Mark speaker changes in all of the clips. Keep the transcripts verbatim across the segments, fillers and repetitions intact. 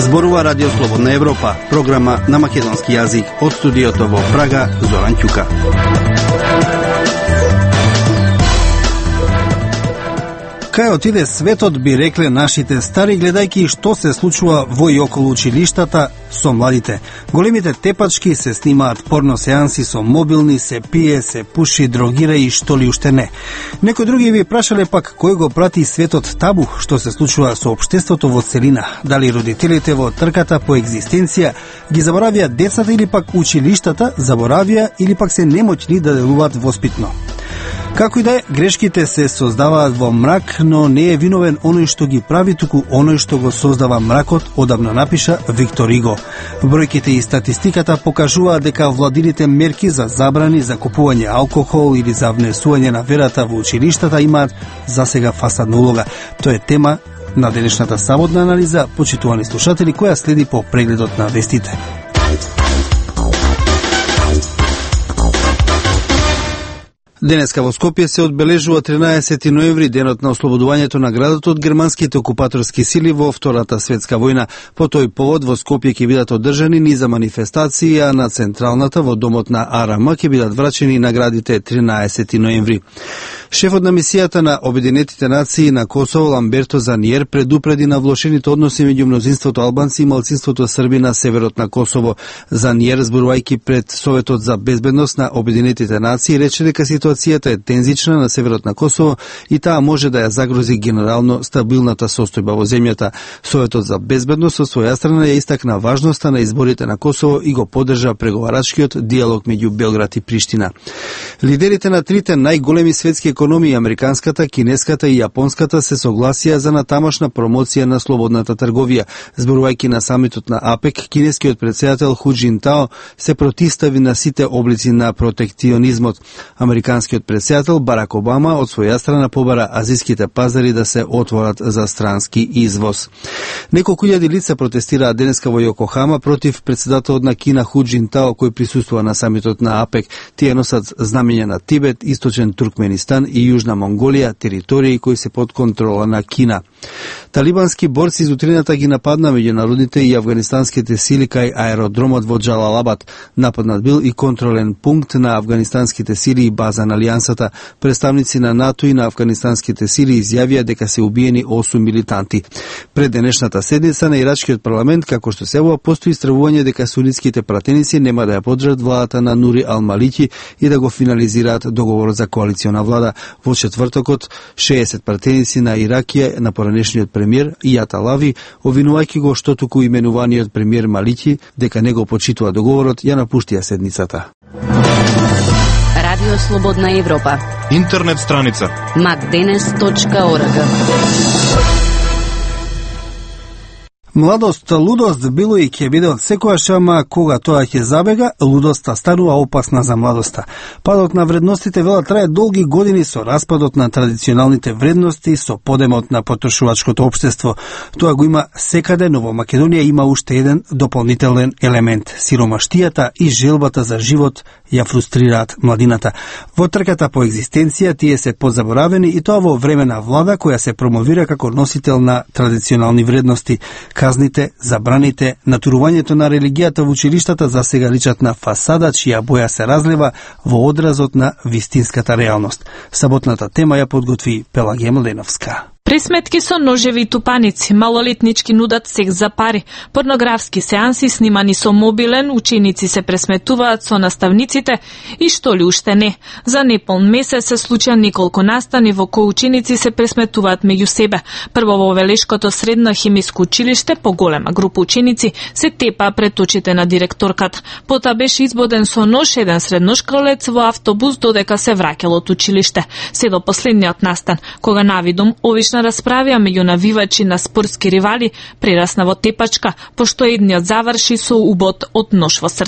Speaker 1: Зборува Радио Слободна Европа, програма на македонски јазик од студиото во Прага, Зоран Ќука. Кај отиде светот, би рекле нашите стари, гледајќи што се случува во и околу училиштата со младите. Големите тепачки, се снимаат порно сеанси со мобилни, се пие, се пуши, дрогира и што ли уште не. Некои други ви прашале пак кој го прати светот табу, што се случува со општеството во целина. Дали родителите во трката по екзистенција ги заборавија децата или пак училиштата заборавија или пак се немоќни да делуваат воспитно. Како и да е, грешките се создаваат во мрак, но не е виновен оној што ги прави, туку оној што го создава мракот, одамна напиша Виктор Иго. Бројките и статистиката покажуваат дека владините мерки за забрани за купување алкохол или за внесување на верата во училиштата имаат засега фасадна улога. Тоа е тема на денешната саботна анализа, почитувани слушатели, која следи по прегледот на вестите. Денеска во Скопје се одбележува тринаесети ноември, денот на ослободувањето на градот од германските окупаторски сили во Втората светска војна. По тој повод во Скопје ќе бидат одржани низа манифестации, а на централната во домот на А Р М ќе бидат врачени наградите тринаесети ноември. Шефот на мисијата на Обединетите нации на Косово Ламберто Заниер предупреди на влошените односи меѓу мнозинството албанци и малцинството срби на северот на Косово. Заниер, зборувајќи пред Советот за безбедност на Обединетите нации, рече дека ситуацијата е тензична на северот на Косово и таа може да ја загрози генерално стабилната состојба во земјата. Советот за безбедност со своја страна ја истакна важноста на изборите на Косово и го поддржа преговарачкиот диалог меѓу Белград и Приштина. Лидерите на трите најголеми светски економии, американската, кинеската и јапонската, се согласија за натамошна промоција на слободната трговија. Зборувајќи на самитот на АПЕК, кинескиот претседател Ху Џинтао се противстави на сите облици на протекционизмот. Американскиот претседател Барак Обама од своја страна побара азиските пазари да се отворат за странски извоз. Неколку илјади лица протестираа денеска во Јокохама против претседателот на Кина Ху Џинтао, кој присуствува на самитот на АПЕК. Тие носат знамења на Тибет, Источен Туркменистан и Јужна Монголија, територии кои се под контрола на Кина. Талибански борци из утрината ги нападна меѓународните и афганистанските сили кај аеродромот во Џалалабад. Нападнат бил и контролен пункт на афганистанските сили и база на Алијансата. Представници на НАТО и на афганистанските сили изјавија дека се убиени осум милитанти. Пред денешната седница на ирачкиот парламент, како што се ова, постои стравување дека сунитските пратеници нема да ја поддржат владата на Нури Ал-Малики и да го финализираат договорот за коалициона влада. Во четвртокот, шеесет пратеници на Иракија на поранешниот премиер Ијат Алави, обвинувајќи го што туку именуваниот премиер Малики дека не го почитува договорот, ја напуштија седницата.
Speaker 2: Радио Слободна Европа.
Speaker 3: Интернет страница
Speaker 2: мак денес точка орг.
Speaker 1: Младост, лудост било и ќе биде од секојаш, ама кога тоа ќе забега, лудоста станува опасна за младоста. Падот на вредностите вела трае долги години со распадот на традиционалните вредности, со подемот на потрошувачкото општество. Тоа го има секаде, но во Македонија има уште еден дополнителен елемент. Сиромаштијата и желбата за живот ја фрустрираат младината. Во трката по екзистенција тие се подзаборавени и тоа во време на влада која се промовира како носител на традиционални вредности. Казните, забраните, натурувањето на религијата во училиштата за сега личат на фасада чија боја се разлива во одразот на вистинската реалност. Саботната тема ја подготви Пелагија Младеновска.
Speaker 4: Пресметки со ножеви и тупаници, малолетнички нудат секс за пари, порнографски сеанси снимани со мобилен, ученици се пресметуваат со наставниците и што ли уште не. За неполн месец се случија неколку настани во кои ученици се пресметуваат меѓу себе. Прво во Велешкото средно хемиско училиште, поголема група ученици се тепа пред очите на директорката. Потоа беше избоден со нож еден средношколец во автобус додека се враќал од училиште. Се до последниот настан, кога навидум овишна расправија меѓу навивачи на спортски ривали прерасна во тепачка, пошто едниот заврши со убод од нож во срцето.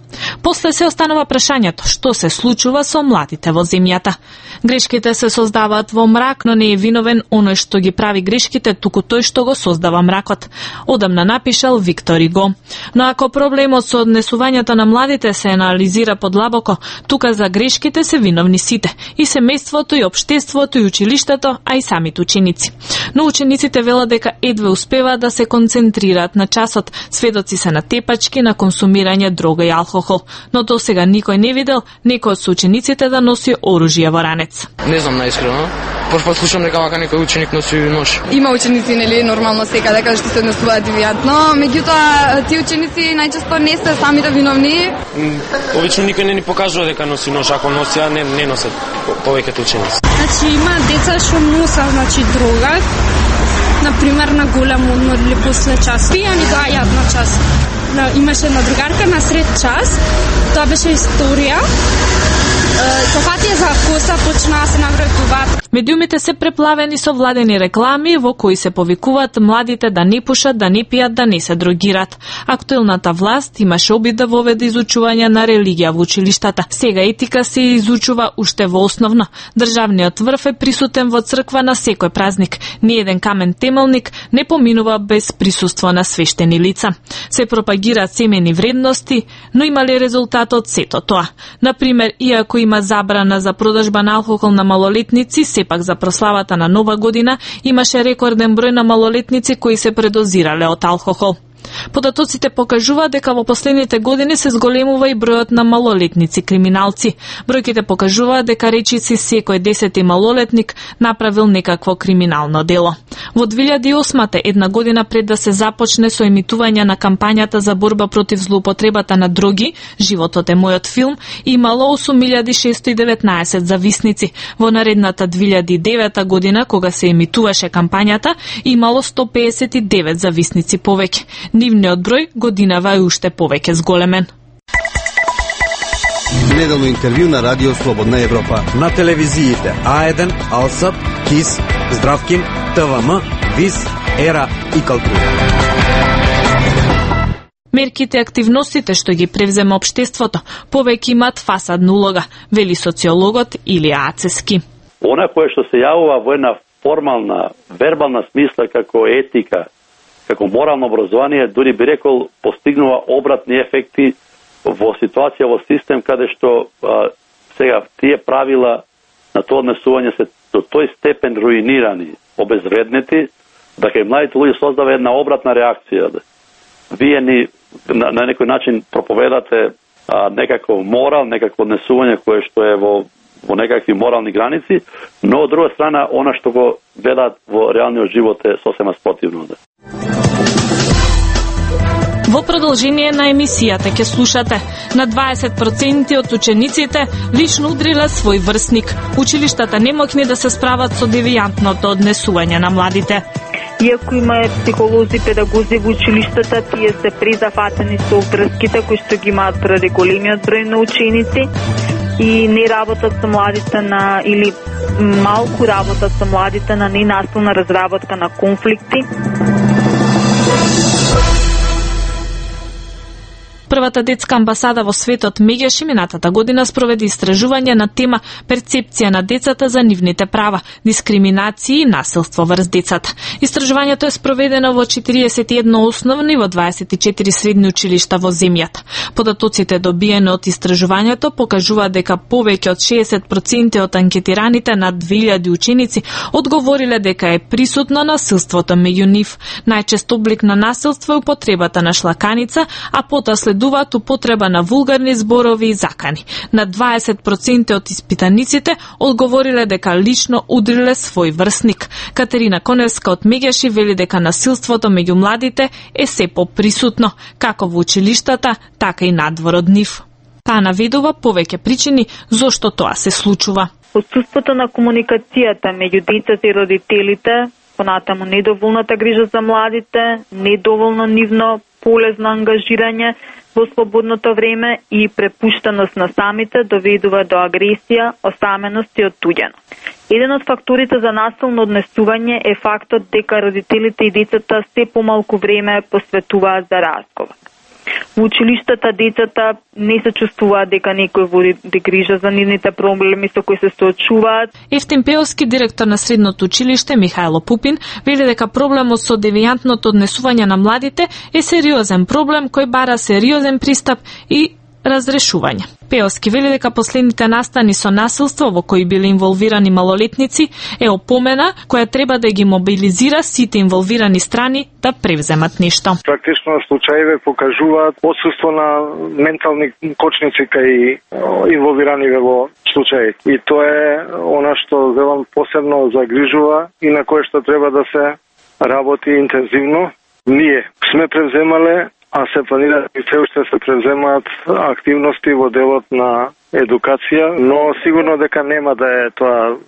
Speaker 4: После се останува прашањето што се случува со младите во земјата. Грешките се создаваат во мрак, но не е виновен оној што ги прави грешките, туку тој што го создава мракот. Одамна напишал Виктор Иго. Но ако проблемот со однесувањето на младите се анализира подлабоко, тука за грешките се виновни сите, и семејството, и општеството, и училиштето, а и самите ученици. Но учениците велат дека едве успеваат да се концентрираат на часот, сведоци се на тепачки, на консумирање дрога и алкохол, но до сега никој не видел некој од соучениците да носи оружје во ранец.
Speaker 3: Не знам наискрено. Прв пат слушам дека вака некој ученик носи нож.
Speaker 5: Има ученици, нели, нормално секаде каде што се однесуваат девијантно, меѓутоа тие ученици најчесто не се самите виновни.
Speaker 6: Обично никој не ни покажува дека носи нож, ако носи, а не не носат повеќето ученици.
Speaker 7: Значи има деца што носат, значи дрога, например на голем одмор или после час. Пијани доаѓаат на час. Имаше една другарка на сред час, тоа беше историја. Со фатија за коса почнаа се навредуваат.
Speaker 4: Медиумите се преплавени со владени реклами во кои се повикуваат младите да не пушат, да не пијат, да не се дрогират. Актуелната власт имаше обид да воведе изучување на религија во училиштата. Сега етика се изучува уште во основно. Државниот врв е присутен во црква на секој празник. Ниеден камен темелник не поминува без присуство на свештени лица. Се пропагираат семени вредности, но има ли резултат од сето тоа? Например, иако има забрана за продажба на алкохол на малолетници, сепак за прославата на Нова година имаше рекорден број на малолетници кои се предозирале од алкохол. Податоците покажуваат дека во последните години се зголемува и бројот на малолетници криминалци. Бројките покажуваат дека речиси секој десети малолетник направил некакво криминално дело. Во две илјади и осма, една година пред да се започне со емитување на кампањата за борба против злоупотребата на дроги, Животот е мојот филм, имало осум илјади шестои и деветнаесет зависници. Во наредната две илјади и девета година, кога се емитуваше кампањата, имало сто пеесет и девет зависници повеќе. Нивниот број годинава е уште повеќе зголемен.
Speaker 1: Неделно интервју на Радио Слободна Европа.
Speaker 8: На телевизиите А еден, Алсат, КИС, Здравкин, ТВМ, ВИС, Ера и Калтура.
Speaker 4: Мерките и активностите што ги превзема општеството повеќе имаат фасадна улога, вели социологот Илија Ацески.
Speaker 9: Она кое што се јавува во една формална, вербална смисла како етика, како морално образование, дури би рекол, постигнува обратни ефекти во ситуација, во систем каде што а, сега тие правила на тоа однесување се до тој степен руинирани, обезвреднети, дека и младите луѓе создава една обратна реакција. Вие ни на, на некој начин проповедате а, некаков морал, некакво однесување кое што е во во некакви морални граници, но од друга страна, она што го гледаат во реалниот живот е сосема спротивно.
Speaker 4: Во продолжение на емисијата ќе слушате на дваесет проценти од учениците лично удрила свој врсник. Училиштата не могни да се справат со девијантното однесување на младите.
Speaker 10: Иако има психолози, педагози во училиштата, тие се презафатени со врските кои што ги имаат преди големиот број на ученици и не работат со младите на или малку работат со младите на ненасилна разработка на конфликти.
Speaker 4: Првата детска амбасада во светот Мегеши минатата година спроведе истражување на тема перцепција на децата за нивните права, дискриминација и насилство врз децата. Истражувањето е спроведено во четириесет и едно основни во дваесет и четири средни училишта во земјата. Податоците добиени од истражувањето покажуваат дека повеќе од шеесет проценти од анкетираните на две илјади ученици одговориле дека е присутно насилството меѓу нив. Најчест облик на насилство е употребата на шлаканица, а потоа следуваат употреба на вулгарни зборови и закани. На дваесет проценти од испитаниците одговориле дека лично удриле свој врсник. Катерина Коневска од Мегеши вели дека насилството меѓу младите е се поприсутно, како во училиштата, така и надвор од нив. Таа наведува повеќе причини зошто тоа се случува.
Speaker 10: Отсуството на комуникацијата меѓу децата и родителите, понатаму недоволната грижа за младите, недоволно нивно полезно ангажирање во слободното време и препуштеност на самите доведува до агресија, осаменост и оттуѓеност. Еден од факторите за насилно однесување е фактот дека родителите и децата се помалку време посветуваат за разговор. Во училиштата децата не се чувствуваат дека некој води грижа за нивните проблеми со кои се соочуваат.
Speaker 4: Евтим Пеовски, директор на средното училиште Михајло Пупин, вели дека проблемот со девијантното однесување на младите е сериозен проблем кој бара сериозен пристап и разрешување. Пеовски вели дека последните настани со насилство во кои били инволвирани малолетници е опомена која треба да ги мобилизира сите инволвирани страни да превземат нешто.
Speaker 11: Практично случаите покажуваат отсуство на ментални кочници кај инволвираните во случаи. И тоа е она што велам посебно загрижува и на кое што треба да се работи интензивно. Ние сме превземале, а се планира и се уште се превземаат активности во делот на едукација, но сигурно дека нема да е тоа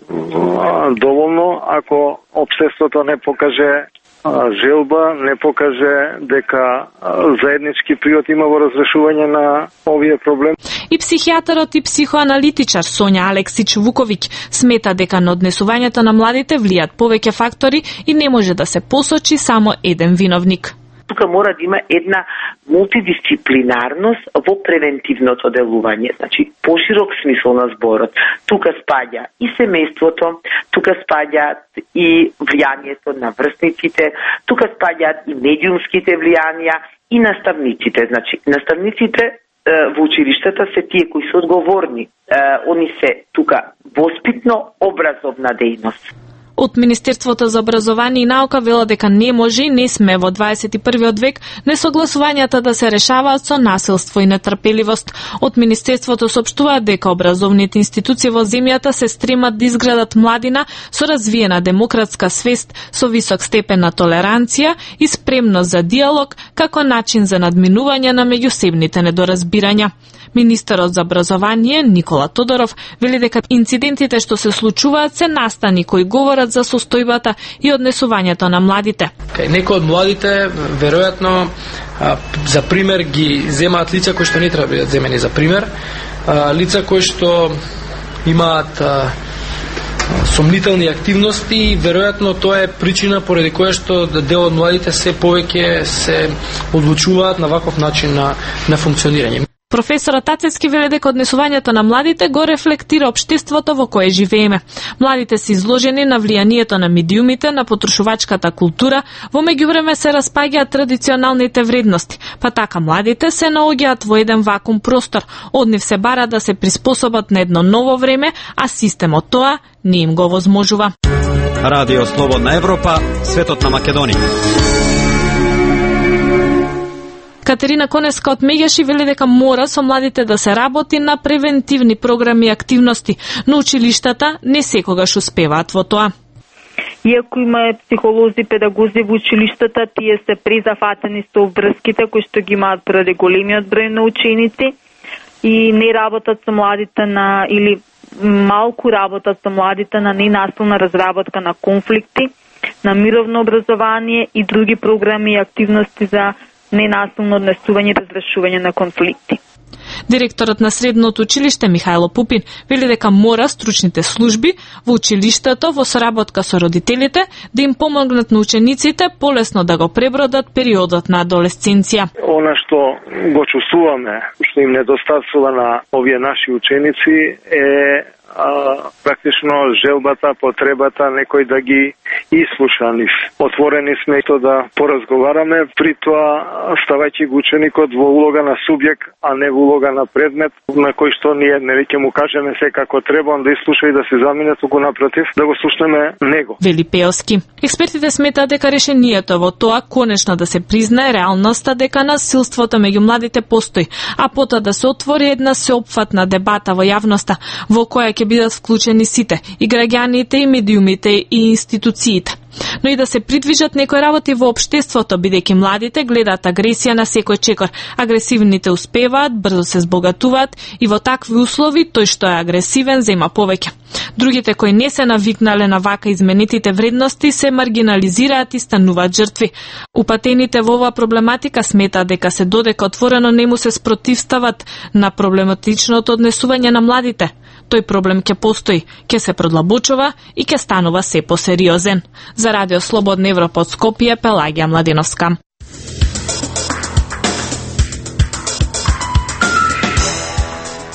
Speaker 11: доволно ако општеството не покаже желба, не покаже дека заеднички приот има во разрешување на овие проблеми.
Speaker 4: И психијатарот и психоаналитичар Сонја Алексич Вуковиќ смета дека на однесувањето на младите влијат повеќе фактори и не може да се посочи само еден виновник.
Speaker 12: Тука мора да има една мултидисциплинарност во превентивното делување, значи поширок смисол на зборот. Тука спаѓа и семејството, тука спаѓаат и влијанието на врсниците, тука спаѓаат и медиумските влијанија и наставниците. Значи, наставниците е, во училиштата се тие кои се одговорни. Е, они се тука воспитно образовна дејност.
Speaker 4: Од Министерството за образование и наука вела дека не може и не сме во дваесет и првиот век несогласувањата да се решаваат со насилство и нетрпеливост. Од Министерството соопштуваат дека образовните институции во земјата се стремат да изградат младина со развиена демократска свест, со висок степен на толеранција и спремност за диалог како начин за надминување на меѓусебните недоразбирања. Министерот за образование Никола Тодоров вели дека инцидентите што се случуваат се настани кои говорат за состојбата и однесувањето на младите.
Speaker 3: Кај некои од младите веројатно за пример ги земаат лица кои што не треба да бидат земени за пример, а, лица кои што имаат а, сомнителни активности и веројатно тоа е причина поради која што дел од младите се повеќе се одлучуваат на ваков начин на, на функционирање.
Speaker 4: Професорот Тацевски вели дека однесувањето на младите го рефлектира општеството во кое живееме. Младите се изложени на влијанието на медиумите, на потрошувачката култура, во меѓувреме се распаѓаат традиционалните вредности, па така младите се наоѓаат во еден вакуум простор, од нив се бара да се приспособат на едно ново време, а системот тоа не им го возможува.
Speaker 8: Радио Слободна Европа, светот на Македонија.
Speaker 4: Катерина Конеска од Меѓаши вели дека мора со младите да се работи на превентивни програми и активности, но училиштата не секогаш успеваат во тоа.
Speaker 10: Иако има психолози, педагози во училиштата, тие се презафатени со врските кои што ги имаат поради големиот број на ученици и не работат со младите на или малку работат со младите на ненасилна разработка на конфликти, на мировно образование и други програми и активности за ненасилно однесување и разрешување на конфликти.
Speaker 4: Директорот на средното училиште Михајло Пупин вели дека мора стручните служби во училиштето во соработка со родителите да им помогнат на учениците полесно да го пребродат периодот на адолесценција.
Speaker 11: Она што го чувствуваме, што им недостатствува на овие наши ученици е а, практично желбата, потребата некој да ги ислуша нив. Отворени сме то да поразговараме, при тоа ставајќи го ученикот во улога на субјект, а не во улога на предмет, на кој што ние не ќе му кажеме се како треба, он да ислуша и да се замине, туку напротив, да го слушнеме него.
Speaker 4: Вели Пеовски. Експертите сметаат дека решението во тоа конечно да се признае реалноста дека насилството меѓу младите постои, а потоа да се отвори една сеопфатна дебата во јавноста, во која ќе бидат вклучени сите, и граѓаните, и медиумите, и институциите. Но и да се придвижат некои работи во општеството, бидејќи младите гледаат агресија на секој чекор. Агресивните успеваат, брзо се збогатуваат и во такви услови тој што е агресивен зема повеќе. Другите кои не се навикнале на вака изменетите вредности се маргинализираат и стануваат жртви. Упатените во оваа проблематика сметаат дека се додека отворено не му се спротивстават на проблематичното однесување на младите. Тој проблем ќе постои, ќе се продлабочува и ќе станува се посериозен. За Радио Слободна Европа од Скопје, Пелагија Младиновска.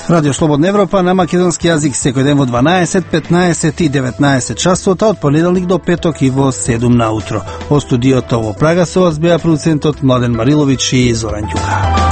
Speaker 1: Радио Слободна Европа на македонски јазик секој ден во дванаесет, петнаесет и деветнаесет часот, од понеделник до петок и во седум наутро. Во студиото во Прага со вас беа продуцентот Младен Мариловиќ и Зоран Ѓука.